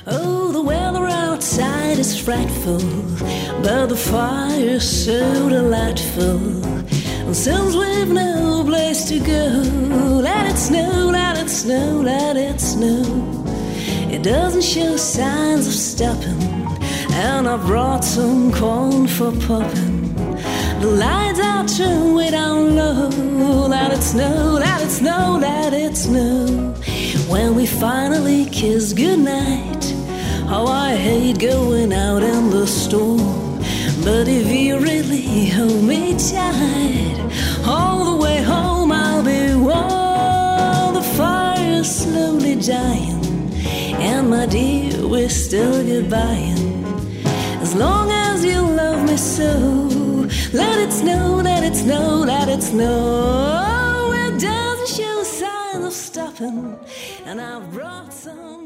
Oh, the weather outside is frightful, but the fire's so delightful. And since we've no place to go, let it snow, let it snow, let it snow. It doesn't show signs of stopping, and I brought some corn for popping. The lights are turned way down low. Let it snow, let it snow, let it snow. When we finally kiss goodnight, how I hate going out in the storm. But if you really hold me tight, all the way home I'll be warm. The fire's slowly dying, and my dear, we're still goodbying. As long as you love me so, let it snow, let it snow, let it snow. It doesn't show signs of stopping, and I've brought some